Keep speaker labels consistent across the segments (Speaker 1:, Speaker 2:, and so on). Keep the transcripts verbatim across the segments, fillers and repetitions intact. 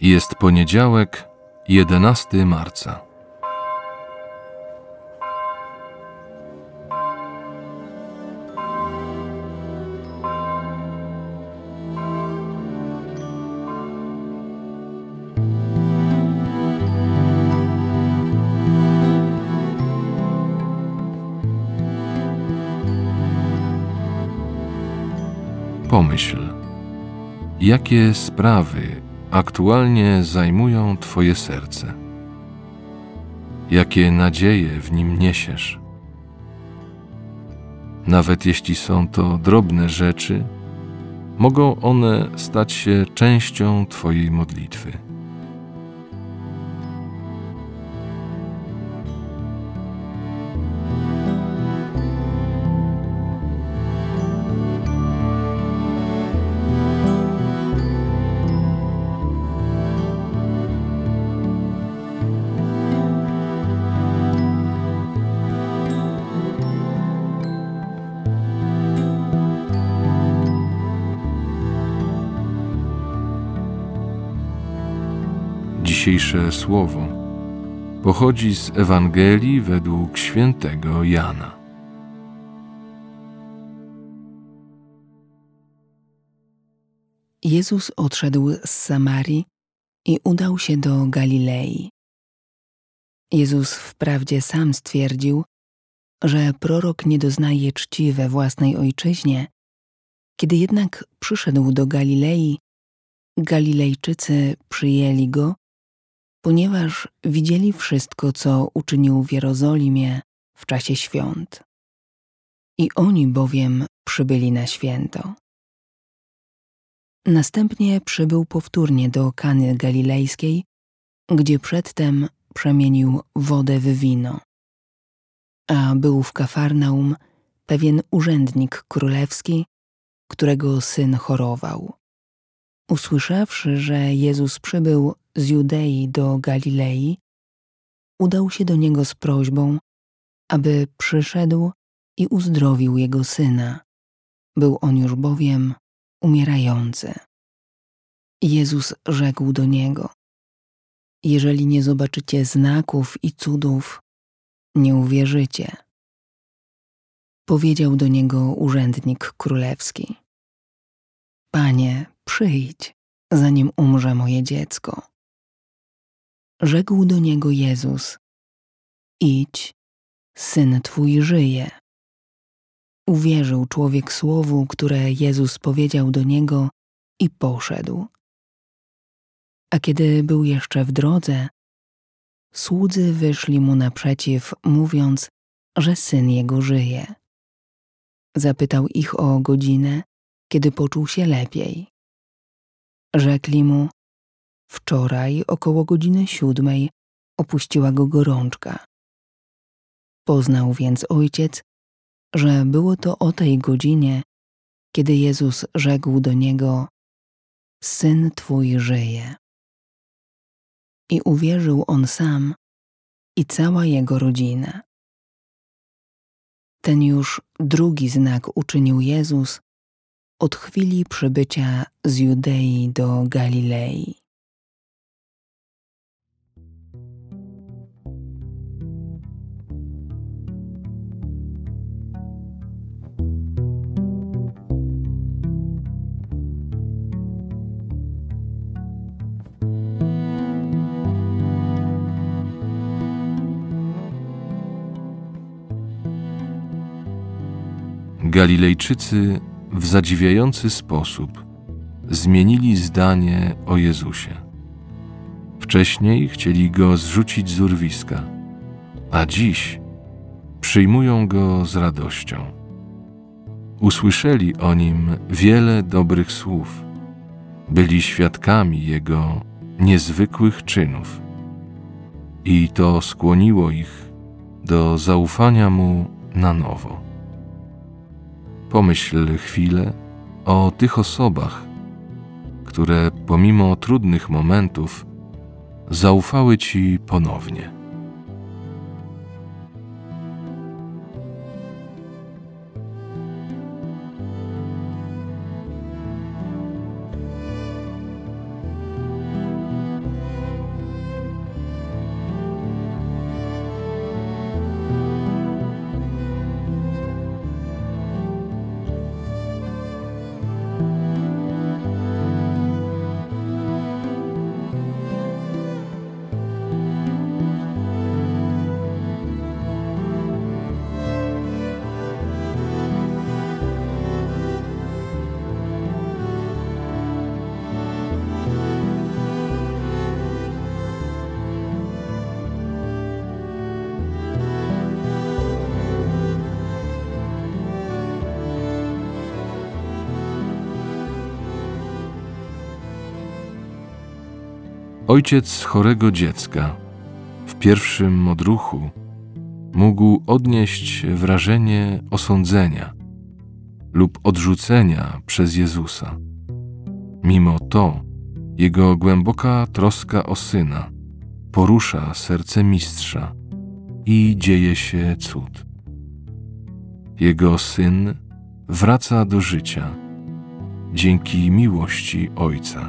Speaker 1: Jest poniedziałek, jedenastego marca. Pomyśl, jakie sprawy aktualnie zajmują Twoje serce? Jakie nadzieje w nim niesiesz? Nawet jeśli są to drobne rzeczy, mogą one stać się częścią Twojej modlitwy. Dzisiejsze słowo pochodzi z Ewangelii według świętego Jana.
Speaker 2: Jezus odszedł z Samarii i udał się do Galilei. Jezus wprawdzie sam stwierdził, że prorok nie doznaje czci we własnej ojczyźnie. Kiedy jednak przyszedł do Galilei, Galilejczycy przyjęli go, ponieważ widzieli wszystko, co uczynił w Jerozolimie w czasie świąt. I oni bowiem przybyli na święto. Następnie przybył powtórnie do Kany Galilejskiej, gdzie przedtem przemienił wodę w wino. A był w Kafarnaum pewien urzędnik królewski, którego syn chorował. Usłyszawszy, że Jezus przybył z Judei do Galilei, udał się do niego z prośbą, aby przyszedł i uzdrowił jego syna. Był on już bowiem umierający. Jezus rzekł do niego: jeżeli nie zobaczycie znaków i cudów, nie uwierzycie. Powiedział do niego urzędnik królewski: Panie, przyjdź, zanim umrze moje dziecko. Rzekł do niego Jezus: idź, syn twój żyje. Uwierzył człowiek słowu, które Jezus powiedział do niego, i poszedł. A kiedy był jeszcze w drodze, słudzy wyszli mu naprzeciw, mówiąc, że syn jego żyje. Zapytał ich o godzinę, kiedy poczuł się lepiej. Rzekli mu: wczoraj około godziny siódmej opuściła go gorączka. Poznał więc ojciec, że było to o tej godzinie, kiedy Jezus rzekł do niego: syn twój żyje. I uwierzył on sam i cała jego rodzina. Ten już drugi znak uczynił Jezus od chwili przybycia z Judei do Galilei.
Speaker 1: Galilejczycy w zadziwiający sposób zmienili zdanie o Jezusie. Wcześniej chcieli Go zrzucić z urwiska, a dziś przyjmują Go z radością. Usłyszeli o Nim wiele dobrych słów, byli świadkami Jego niezwykłych czynów i to skłoniło ich do zaufania Mu na nowo. Pomyśl chwilę o tych osobach, które pomimo trudnych momentów zaufały Ci ponownie. Ojciec chorego dziecka w pierwszym odruchu mógł odnieść wrażenie osądzenia lub odrzucenia przez Jezusa. Mimo to jego głęboka troska o syna porusza serce mistrza i dzieje się cud. Jego syn wraca do życia dzięki miłości Ojca.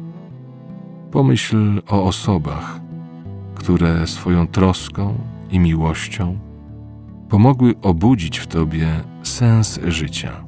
Speaker 1: Pomyśl o osobach, które swoją troską i miłością pomogły obudzić w tobie sens życia.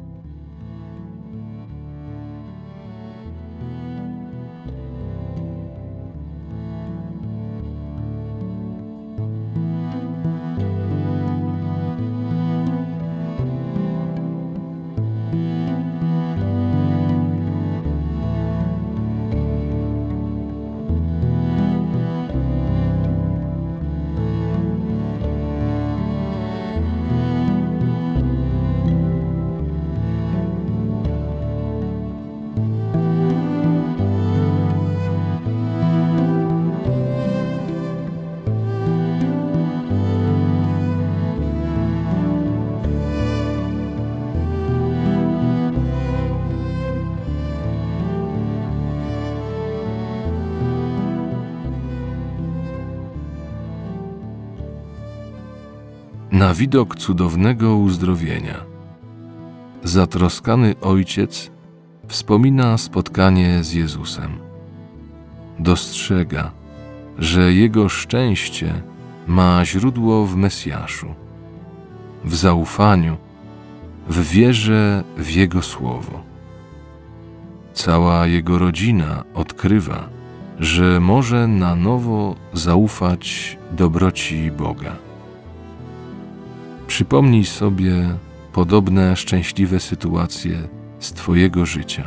Speaker 1: Na widok cudownego uzdrowienia zatroskany ojciec wspomina spotkanie z Jezusem. Dostrzega, że jego szczęście ma źródło w Mesjaszu, w zaufaniu, w wierze w Jego Słowo. Cała jego rodzina odkrywa, że może na nowo zaufać dobroci Boga. Przypomnij sobie podobne szczęśliwe sytuacje z twojego życia.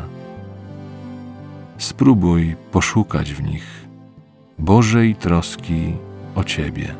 Speaker 1: Spróbuj poszukać w nich Bożej troski o ciebie.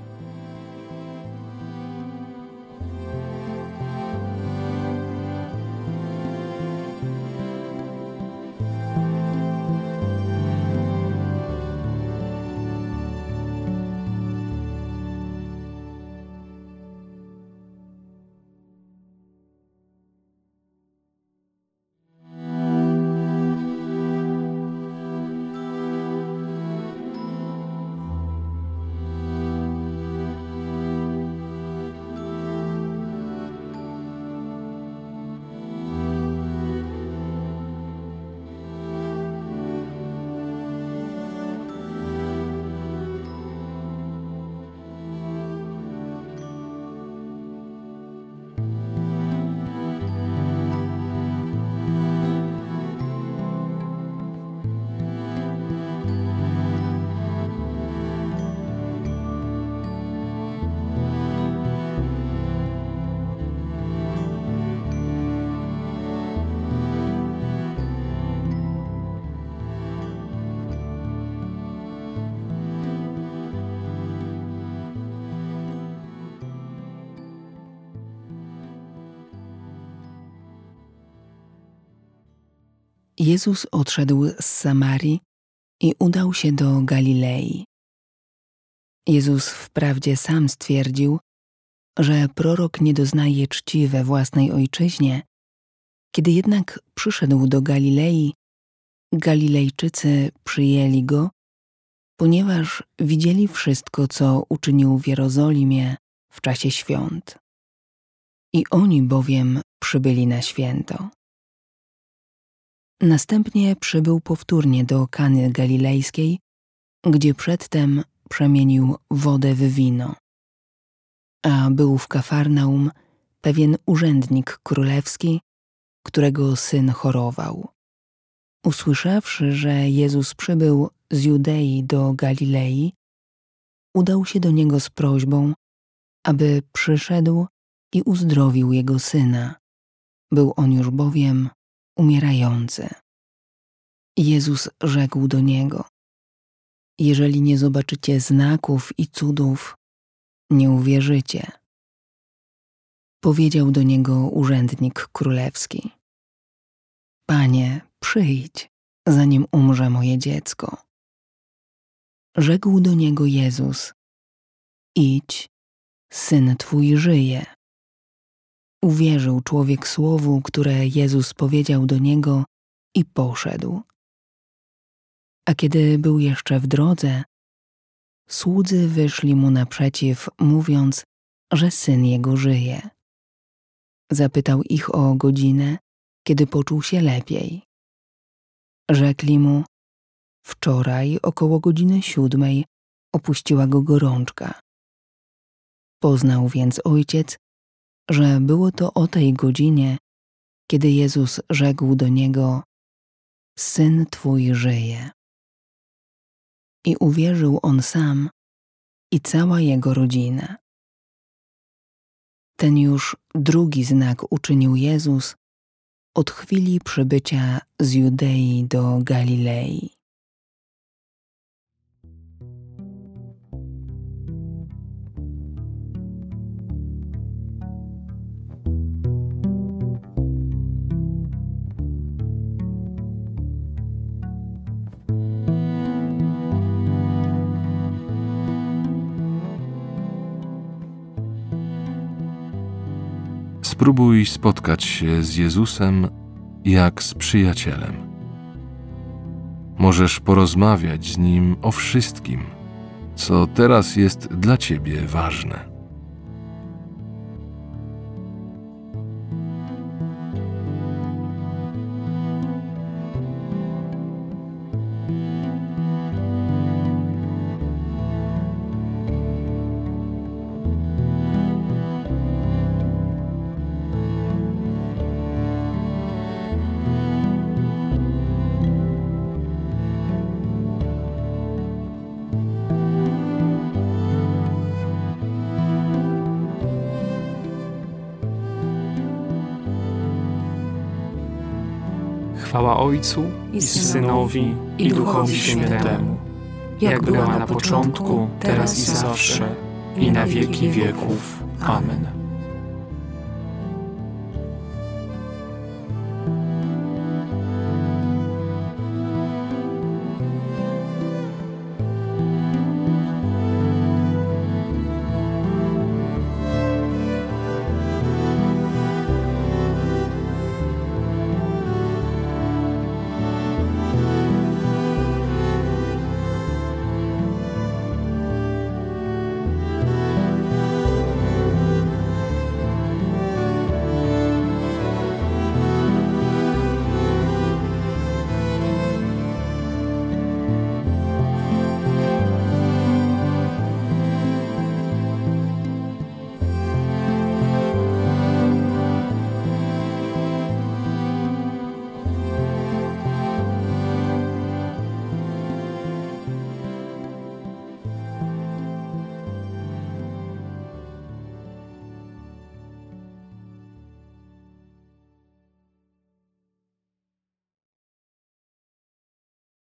Speaker 2: Jezus odszedł z Samarii i udał się do Galilei. Jezus wprawdzie sam stwierdził, że prorok nie doznaje czci we własnej ojczyźnie. Kiedy jednak przyszedł do Galilei, Galilejczycy przyjęli go, ponieważ widzieli wszystko, co uczynił w Jerozolimie w czasie świąt. I oni bowiem przybyli na święto. Następnie przybył powtórnie do Kany Galilejskiej, gdzie przedtem przemienił wodę w wino. A był w Kafarnaum pewien urzędnik królewski, którego syn chorował. Usłyszawszy, że Jezus przybył z Judei do Galilei, udał się do niego z prośbą, aby przyszedł i uzdrowił jego syna. Był on już bowiem umierający. Jezus rzekł do niego: jeżeli nie zobaczycie znaków i cudów, nie uwierzycie. Powiedział do niego urzędnik królewski: Panie, przyjdź, zanim umrze moje dziecko. Rzekł do niego Jezus: idź, syn twój żyje. Uwierzył człowiek słowu, które Jezus powiedział do niego, i poszedł. A kiedy był jeszcze w drodze, słudzy wyszli mu naprzeciw, mówiąc, że syn jego żyje. Zapytał ich o godzinę, kiedy poczuł się lepiej. Rzekli mu: wczoraj około godziny siódmej opuściła go gorączka. Poznał więc ojciec, że było to o tej godzinie, kiedy Jezus rzekł do niego: syn twój żyje. I uwierzył on sam i cała jego rodzina. Ten już drugi znak uczynił Jezus od chwili przybycia z Judei do Galilei.
Speaker 1: Spróbuj spotkać się z Jezusem jak z przyjacielem. Możesz porozmawiać z Nim o wszystkim, co teraz jest dla Ciebie ważne.
Speaker 3: Chwała Ojcu i Synowi i Duchowi Świętemu, jak była na początku, teraz i zawsze, i na wieki wieków. Amen.